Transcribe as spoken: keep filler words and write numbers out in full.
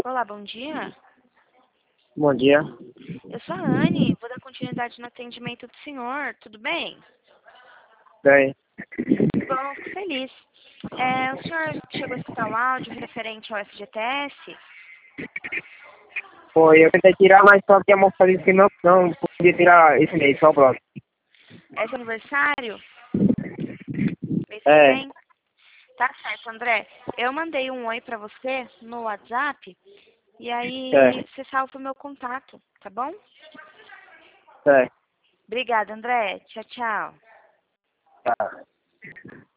Olá, bom dia. Bom dia. Eu sou a Anne, vou dar continuidade no atendimento do senhor, tudo bem? Bem, Bom, fico feliz. É, o senhor chegou a escutar o áudio referente ao F G T S? foi, eu tentei tirar, mas só que a moça disse que não, não podia tirar esse mês, só o próximo. É seu aniversário? Mês que É, vem? Tá certo, André. Eu mandei um oi pra você no WhatsApp e aí é, você salva o meu contato, tá bom? é, Obrigada, André. Tchau, tchau. tá.